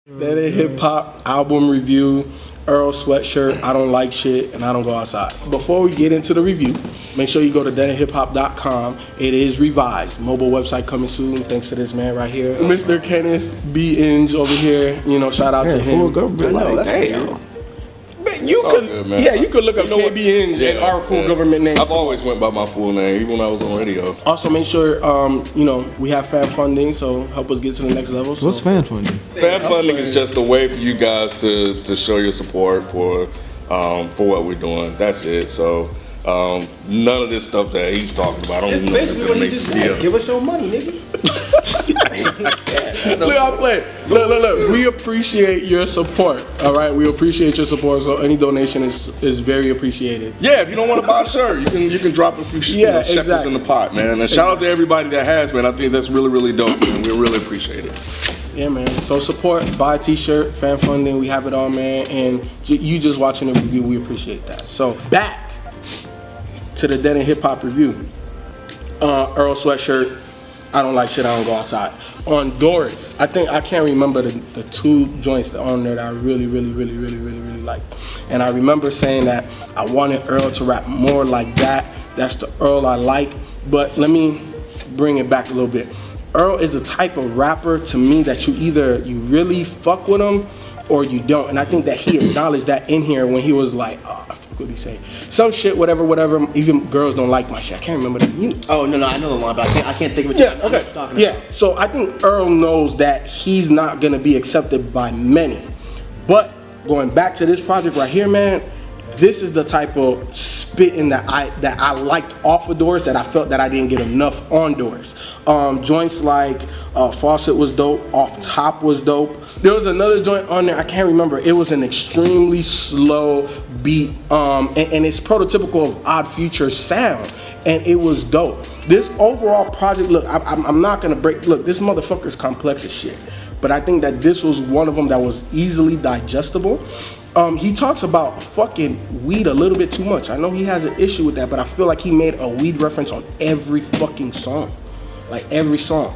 That is hip hop album review. Earl Sweatshirt, I Don't Like Shit, and I Don't Go Outside. Before we get into the review, make sure you go to deadandhiphop.com. It is revised. Mobile website coming soon, thanks to this man right here. Mr. Kenneth B. Inge over here, you know, shout out to him. Full government. I know, that's hey. You could, good, man. yeah, you could look up KB Inge and our full government name. I've always went by my full name, even when I was on radio. Also, make sure, you know, we have fan funding, so help us get to the next level. So. What's fan funding? Fan funding is just a way for you guys to show your support for what we're doing. That's it. So none of this stuff that he's talking about, I don't It's know. basically what he just said. Give us your money, nigga. Look, I play. Look. We appreciate your support. All right, we appreciate your support. So any donation is very appreciated. Yeah, if you don't want to buy a shirt, you can drop a few shekels exactly. in the pot, man. And shout out to everybody that has, man. I think that's really dope, man. We really appreciate it. Yeah, man. So support, buy a t-shirt, fan funding. We have it all, man. And you just watching the review, we appreciate that. So back to the Dead and Hip Hop review. Earl Sweatshirt, I Don't Like Shit, I Don't Go Outside. On Doris, I can't remember the two joints on there that I really like. And I remember saying that I wanted Earl to rap more like that. That's the Earl I like. But let me bring it back a little bit. Earl is the type of rapper to me that you really fuck with him or you don't. And I think that he acknowledged that in here when he was like, what did he say? Some shit, whatever. Even girls don't like my shit. I can't remember that. Oh no, I know the line, but I can't think of it. Yeah, okay. Yeah. So I think Earl knows that he's not gonna be accepted by many. But going back to this project right here, man, this is the type of spitting that I liked off of Doris that I felt that I didn't get enough on Doris. Joints like Faucet was dope, Off Top was dope. There was another joint on there, I can't remember. It was an extremely slow beat, and it's prototypical of Odd Future's sound, and it was dope. This overall project, look, I'm not gonna look, this motherfucker's complex as shit, but I think that this was one of them that was easily digestible. He talks about fucking weed a little bit too much. I know he has an issue with that, but I feel like he made a weed reference on every fucking song. Like every song.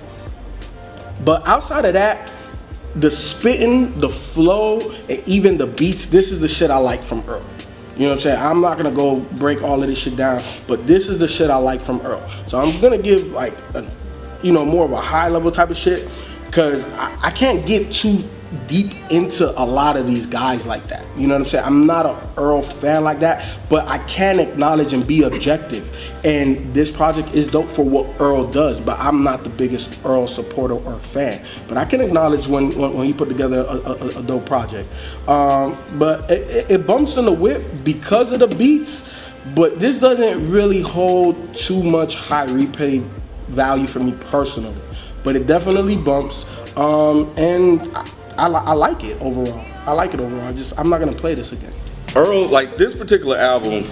But outside of that, the spitting, the flow, and even the beats, this is the shit I like from Earl. You know what I'm saying? I'm not gonna go break all of this shit down, but this is the shit I like from Earl. So I'm gonna give like, more of a high level type of shit, because I can't get too deep into a lot of these guys like that. You know what I'm saying? I'm not an Earl fan like that, but I can acknowledge and be objective. And this project is dope for what Earl does, but I'm not the biggest Earl supporter or fan. But I can acknowledge when he put together a dope project. But it bumps in the whip because of the beats, but this doesn't really hold too much high replay value for me personally. But it definitely bumps, and I like it overall. I'm not gonna play this again. Earl, like this particular album,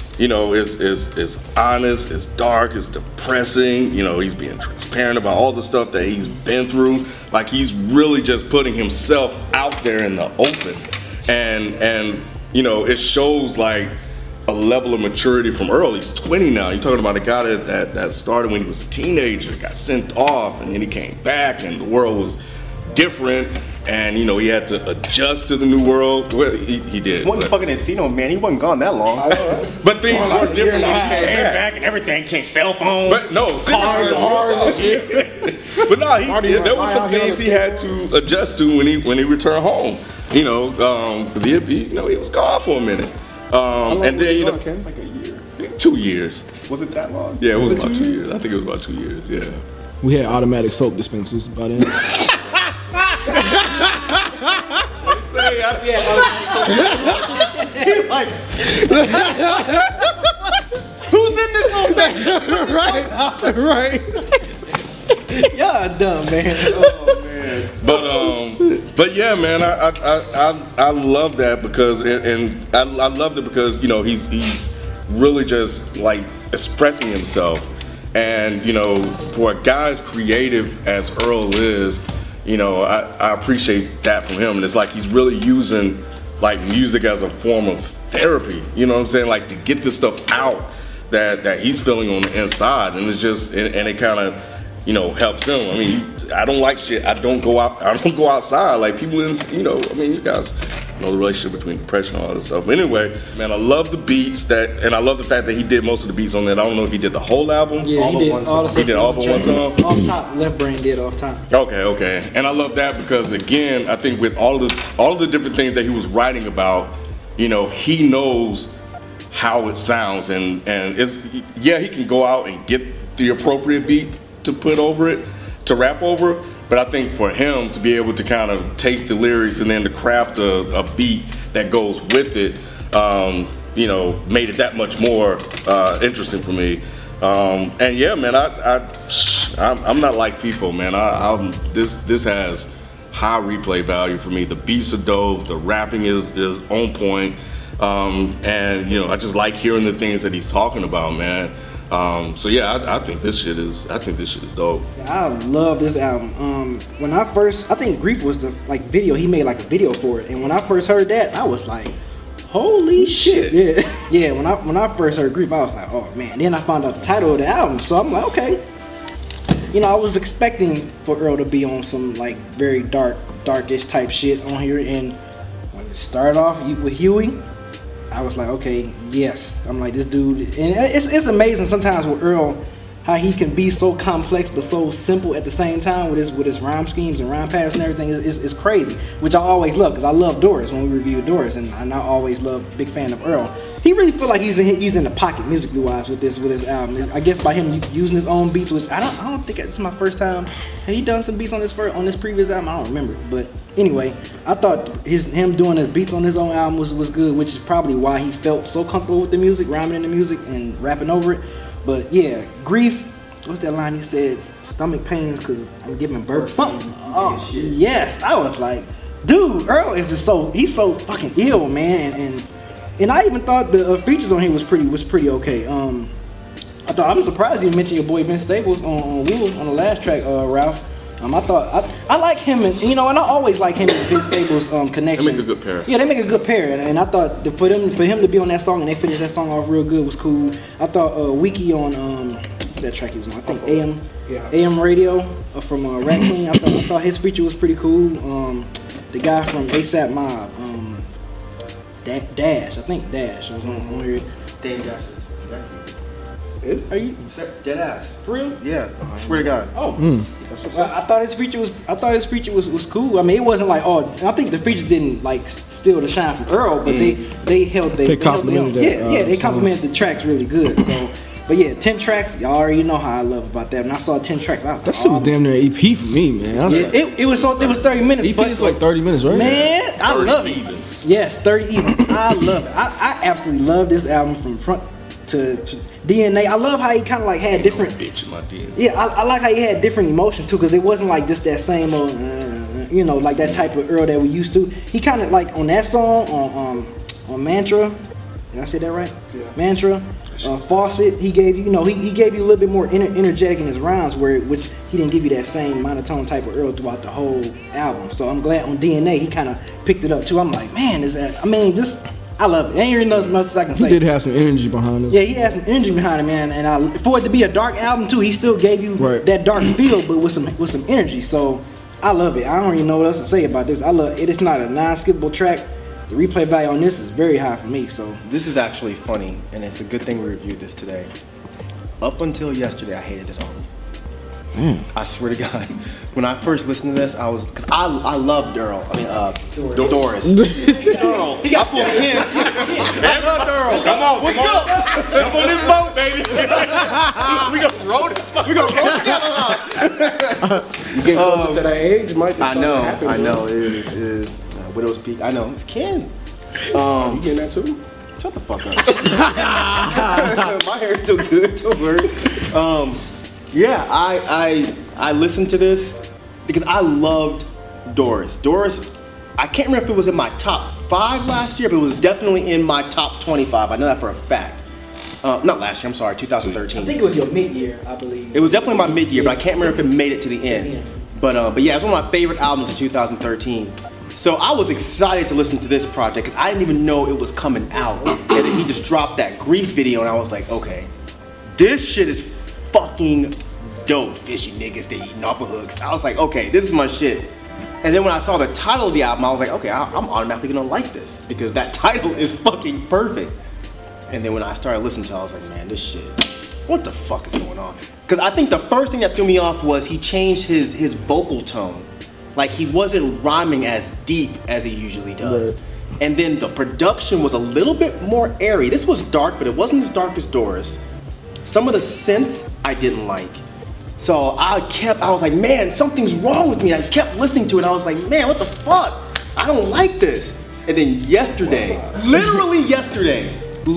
is honest, it's dark, it's depressing. He's being transparent about all the stuff that he's been through. Like he's really just putting himself out there in the open, and it shows like a level of maturity from Earl. He's 20 now. You're talking about a guy that started when he was a teenager, got sent off, and then he came back, and the world was different, and he had to adjust to the new world. Well, he did. He wasn't fucking Encino, man. He wasn't gone that long. I know, right? But things were different when he came back. And everything changed. Cell phones. But no, Cars. But no, there was some things he had to adjust to when he returned home. Because he was gone for a minute. And then like a year. 2 years. Was it that long? Yeah, it was about 2 years. I think it was about 2 years. Yeah. We had automatic soap dispensers by then. He's like, who's in this little thing? Right. Yeah, dumb man. Oh man. But yeah, man, I love that because I loved it because he's really just like expressing himself, and for a guy as creative as Earl is, I appreciate that from him. And it's like he's really using like music as a form of therapy. You know what I'm saying? Like to get this stuff out that he's feeling on the inside, and it's just and it kind of you know, helps him. I mean, I don't like shit. I don't go outside like people in, you know, I mean, you guys know the relationship between depression and all that stuff. But anyway, man, I love the beats and I love the fact that he did most of the beats on that. I don't know if he did the whole album. Yeah, he did all the stuff. He did all but one song. Off top, Left Brain did off top. Okay. And I love that because again, I think with all of the different things that he was writing about, you know, he knows how it sounds and it's, yeah, he can go out and get the appropriate beat to put over it, to rap over, but I think for him to be able to kind of take the lyrics and then to craft a beat that goes with it, you know, made it that much more interesting for me. And yeah, man, I'm not like FIFO, man. This has high replay value for me. The beats are dope, the rapping is on point, and you know, I just like hearing the things that he's talking about, man. So yeah, I think this shit is dope. I love this album. When I think Grief was the video. He made like a video for it, and when I first heard that, I was like, holy shit. Yeah. When I first heard Grief, I was like, oh man. Then I found out the title of the album, so I'm like, okay. You know, I was expecting for Earl to be on some like very darkish type shit on here, and when it started off with Huey, I was like, okay, yes. I'm like, this dude, and it's amazing sometimes with Earl, how he can be so complex but so simple at the same time with his rhyme schemes and rhyme patterns and everything. Is crazy, which I always love because I love Doris when we reviewed Doris, and I always love, big fan of Earl. He really feel like he's in the pocket musically wise with his album. I guess by him using his own beats, which I don't think it's my first time. Have he done some beats on this previous album? I don't remember, but anyway, I thought him doing his beats on his own album was good, which is probably why he felt so comfortable with the music, rhyming in the music and rapping over it. But yeah, Grief, what's that line he said? Stomach pains because I'm giving birth. Something. Oh yes, I was like, dude, Earl is just he's so fucking ill, man, and I even thought the features on here was pretty okay. I'm surprised you mentioned your boy Ben Staples on Wheel on the last track, Ralph. I like him, and you know, and I always like him and Ben Staples connection. They make a good pair. Yeah, they make a good pair, and I thought for him to be on that song and they finished that song off real good was cool. I thought Wiki on that track he was on, I think AM Radio from Rat Queen. I thought his feature was pretty cool. The guy from ASAP Mob, Dash, I think Dash was on here. Dave Dash. Are you dead ass? For real? Yeah, I swear to God. Oh, well, I thought his feature was cool. I mean, it wasn't like, oh, I think the features didn't like steal the shine from Earl, but they complimented that. They complimented the tracks really good. So, but yeah, 10 tracks. Y'all already know how I love about that. When I saw 10 tracks, I was like, that shit was damn near an EP for me, man. It was 30 minutes. EP is like 30 minutes, right? Man, I love it. Even. Yes, 30 even. I love it. I absolutely love this album from front to DNA. I love how he kind of like had different. Bitch in my DNA. Yeah, I like how he had different emotions too, because it wasn't like just that same old, you know, like that type of Earl that we used to. He kind of like on that song on Mantra. Did I say that right? Yeah. Mantra. Faucet. He gave you, you know, he gave you a little bit more energetic in his rhymes, which he didn't give you that same monotone type of Earl throughout the whole album. So I'm glad on DNA he kind of picked it up too. I'm like, man, I love it. Ain't really nothing else I can say. He did have some energy behind it. Yeah, he had some energy behind it, man. And for it to be a dark album too, he still gave you that dark feel, but with some energy. So I love it. I don't even know what else to say about this. I love it. It's not a non-skippable track. The replay value on this is very high for me. So this is actually funny, and it's a good thing we reviewed this today. Up until yesterday, I hated this album. I swear to God, when I first listened to this, because I loved Earl. I mean, Doris. Earl. He got 10. I love Earl. Come on. Jump on this boat, baby. We gonna roll this boat. We gonna roll together. You get closer to that age, Mike. I know. It is Widow's Peak. I know. It's Ken. You getting that too? Shut the fuck up. My hair's still good. Don't worry. Yeah, I listened to this because I loved Doris. Doris, I can't remember if it was in my top 5 last year, but it was definitely in my top 25. I know that for a fact. Not last year, I'm sorry, 2013. I think it was your mid-year, I believe. It was definitely my mid-year, but I can't remember if it made it to the end. But yeah, it's one of my favorite albums of 2013. So I was excited to listen to this project because I didn't even know it was coming out. And then he just dropped that Grief video, and I was like, okay, this shit is fucking dope. Fishy niggas, they eating off of hooks. I was like, okay, this is my shit. And then when I saw the title of the album, I was like, okay, I'm automatically gonna like this because that title is fucking perfect. And then when I started listening to it, I was like, man, this shit, what the fuck is going on? Because I think the first thing that threw me off was he changed his vocal tone. Like he wasn't rhyming as deep as he usually does. Right. And then the production was a little bit more airy. This was dark, but it wasn't as dark as Doris. Some of the synths I didn't like. So I was like, man, something's wrong with me. I just kept listening to it. And I was like, man, what the fuck? I don't like this. And then yesterday, literally yesterday,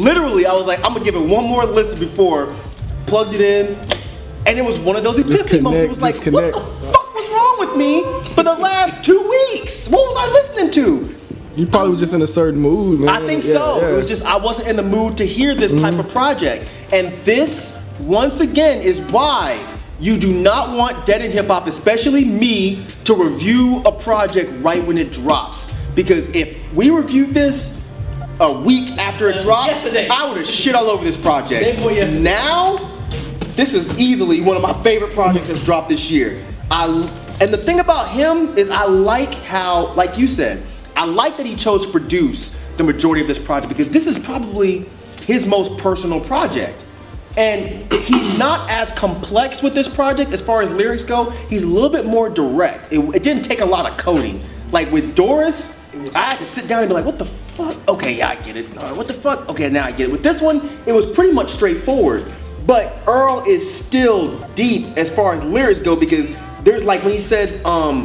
I was like, I'm gonna give it one more listen before, plugged it in, and it was one of those epiphany moments. It was like, what the fuck was wrong with me for the last 2 weeks? What was I listening to? You probably was just in a certain mood, man. I think so. It was just, I wasn't in the mood to hear this type of project. And this, once again, is why you do not want Dead End Hip Hop, especially me, to review a project right when it drops. Because if we reviewed this a week after it dropped, I would have shit all over this project. Now, this is easily one of my favorite projects that's dropped this year. And the thing about him is I like how, like you said, I like that he chose to produce the majority of this project because this is probably his most personal project. And he's not as complex with this project as far as lyrics go. He's a little bit more direct. It didn't take a lot of coding. Like with Doris, I had to sit down and be like, what the fuck? Okay, yeah, I get it. What the fuck? Okay, now I get it. With this one, it was pretty much straightforward. But Earl is still deep as far as lyrics go because there's like when he said,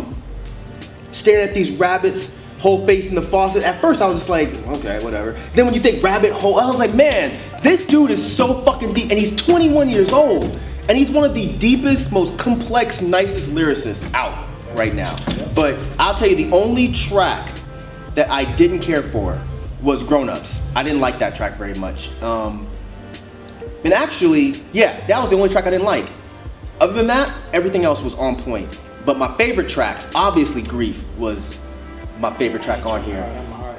staring at these rabbits, whole face in the faucet. At first I was just like, okay, whatever. Then when you think rabbit hole, I was like, man, this dude is so fucking deep and he's 21 years old. And he's one of the deepest, most complex, nicest lyricists out right now. But I'll tell you, the only track that I didn't care for was Grown Ups. I didn't like that track very much. And actually, yeah, that was the only track I didn't like. Other than that, everything else was on point. But my favorite tracks, obviously Grief was my favorite track on here.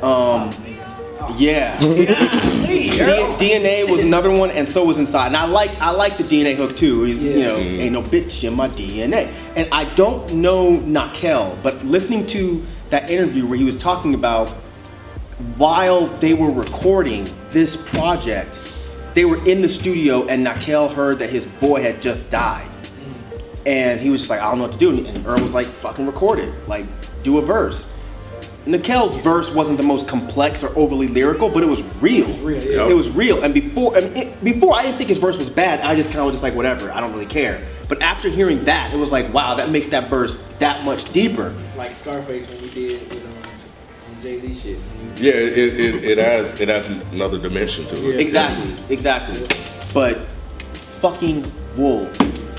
Yeah. DNA was another one, and so was Inside. And I like the DNA hook too. You know, ain't no bitch in my DNA. And I don't know Nakel, but listening to that interview where he was talking about while they were recording this project, they were in the studio and Nakel heard that his boy had just died. And he was just like, I don't know what to do. And Earl was like, fucking record it. Like, do a verse. Nakel's verse wasn't the most complex or overly lyrical, but it was real. It was real. And before I didn't think his verse was bad. I just kind of was just like, whatever, I don't really care. But after hearing that, it was like, wow, that makes that verse that much deeper. Like Scarface when we did with Jay-Z shit. Yeah, it has another dimension to it. Exactly. But fucking Wool.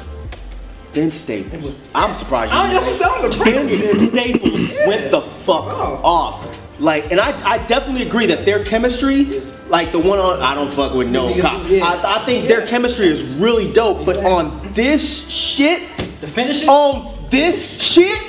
Ben Staples. I'm surprised you Ben Staples went the fuck off. Like, and I definitely agree that their chemistry, like the one on I Don't Fuck With No Cops, I think their chemistry is really dope. But on this shit, on this shit,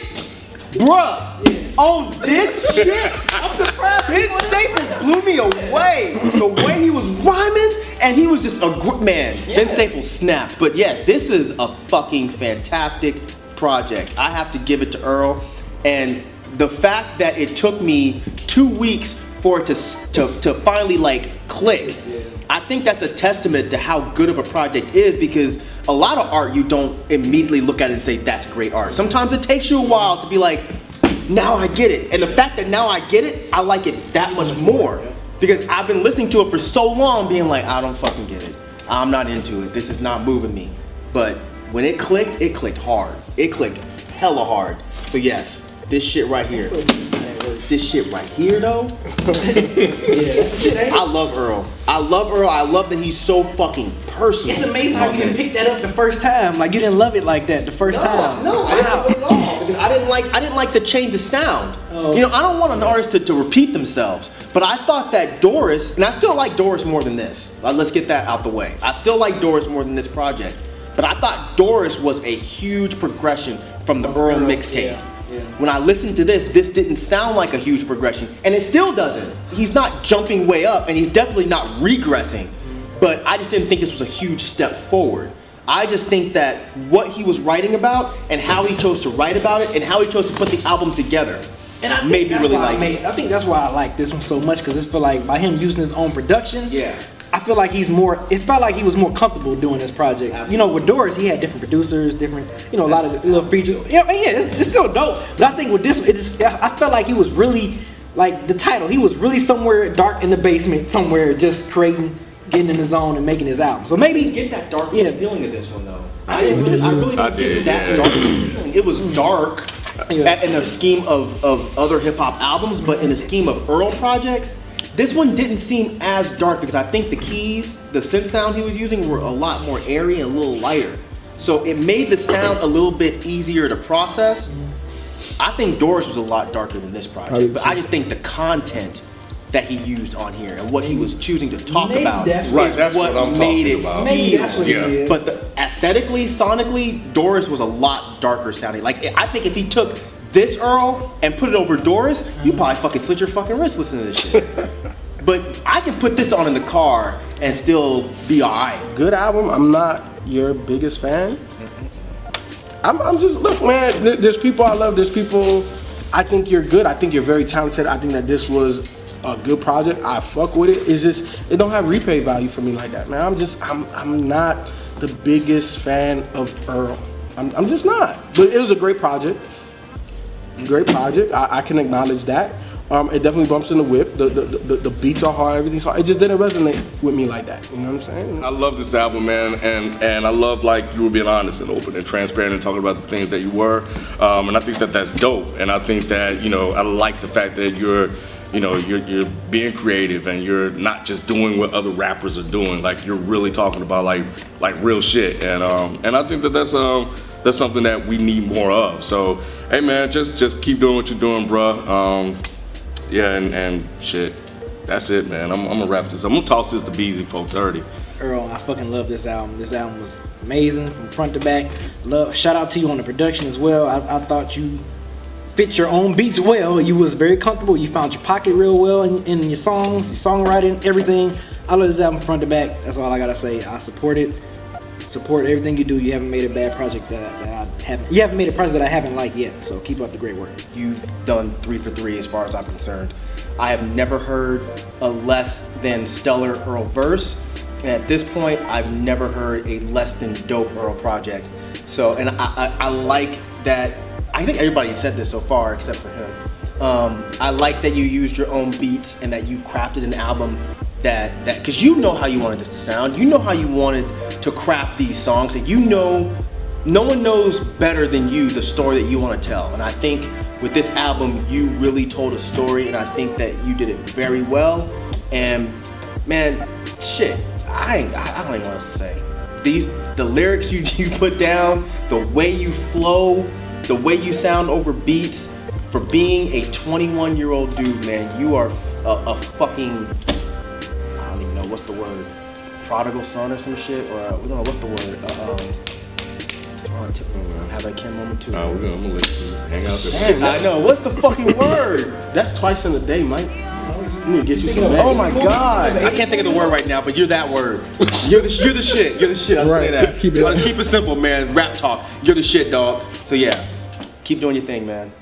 bruh, on this shit, I'm surprised. Ben Staples blew me away. The way he was rhyming, and he was just a man. Ben Staples snapped. But yeah, this is a fucking fantastic project. I have to give it to Earl. And the fact that it took me 2 weeks for it to finally like click, I think that's a testament to how good of a project is, because a lot of art you don't immediately look at it and say that's great art. Sometimes it takes you a while to be like, now I get it. And the fact that now I get it, I like it that much more. Because I've been listening to it for so long being like, I don't fucking get it. I'm not into it. This is not moving me. But when it clicked hard. It clicked hella hard. So yes, this shit right here. This shit right here though. I love Earl. I love that he's so fucking personal. It's amazing how you didn't pick that up the first time. Like you didn't love it like that the first time. No, I didn't love it at all. Because I didn't like to change the sound. You know, I don't want an artist to repeat themselves. But I thought that Doris, and I still like Doris more than this. Let's get that out the way. I still like Doris more than this project. But I thought Doris was a huge progression from the Earl mixtape. When I listened to this didn't sound like a huge progression, and it still doesn't. He's not jumping way up, and he's definitely not regressing, but I just didn't think this was a huge step forward. I just think that what he was writing about and how he chose to write about it and how he chose to put the album together And I made me really like it. I think that's why I like this one so much, because it feel like by him using his own production, Yeah. I feel like it felt like he was more comfortable doing this project. Absolutely. You know, with Doris, he had different producers, different, a lot of little features. It's still dope. But I think with this, I felt like he was really, like the title, he was really somewhere dark in the basement, somewhere just creating, getting in the zone and making his album. So maybe Get that dark Yeah. feeling of this one though. I I really I didn't did, get that yeah. dark feeling. It was dark Yeah. in the scheme of other hip hop albums, but in the scheme of Earl projects, this one didn't seem as dark because I think the keys, the synth sound he was using were a lot more airy and a little lighter. So it made the sound a little bit easier to process. I think Doris was a lot darker than this project, but I just think the content that he used on here and what he was choosing to talk Maybe about that's- Right, is that's what what I'm made talking it about. maybe feel. that's what Yeah. it is. But aesthetically, sonically, Doris was a lot darker sounding. Like, I think if he took this Earl and put it over Doris, you probably fucking slit your fucking wrist listening to this shit. But I can put this on in the car and still be alright. Good album. I'm not your biggest fan. I'm just, look, man, there's people I love, there's people, I think you're good, I think you're very talented, I think that this was a good project, I fuck with it. It's just, it don't have replay value for me like that, man. I'm not the biggest fan of Earl. I'm just not. But it was a great project. Great project, I can acknowledge that. It definitely bumps in the whip. The beats are hard, everything's hard. It just didn't resonate with me like that. You know what I'm saying? I love this album, man, and I love like you were being honest and open and transparent and talking about the things that you were, and I think that that's dope. And I think that I like the fact that you're being creative and you're not just doing what other rappers are doing. Like you're really talking about like real shit. And I think that that's something that we need more of. So hey, man, just keep doing what you're doing, bruh. Yeah, and shit. That's it, man. I'm gonna wrap this. I'm gonna toss this to Beezy 430. Earl, I fucking love this album. This album was amazing from front to back. Shout out to you on the production as well. I thought you fit your own beats well. You was very comfortable. You found your pocket real well in your songs, your songwriting, everything. I love this album front to back. That's all I gotta say. I support it. Support everything you do. You haven't made a bad project that I haven't. You haven't made a project that I haven't liked yet. So keep up the great work. You've done 3 for 3 as far as I'm concerned. I have never heard a less than stellar Earl verse, and at this point, I've never heard a less than dope Earl project. So, and I like that. I think everybody said this so far except for him. I like that you used your own beats and that you crafted an album that because you know how you wanted this to sound. You know how you wanted to craft these songs, and no one knows better than you the story that you want to tell. And I think with this album, you really told a story, and I think that you did it very well. And man, shit, I don't even know what else to say. The lyrics you put down, the way you flow, the way you sound over beats, for being a 21-year-old dude, man, you are a fucking, I don't even know what's the word, prodigal son or some shit, or we don't know what's the word. Have a Kim moment too. I'm gonna let you hang out there. I know. What's the fucking word? That's twice in a day, Mike. You need to get you some. Oh my god! I can't think of the word right now, but you're that word. You're the shit. You're the shit. I'll say Right. that. Keep it- Let's keep it simple, man. Rap talk. You're the shit, dog. So yeah, keep doing your thing, man.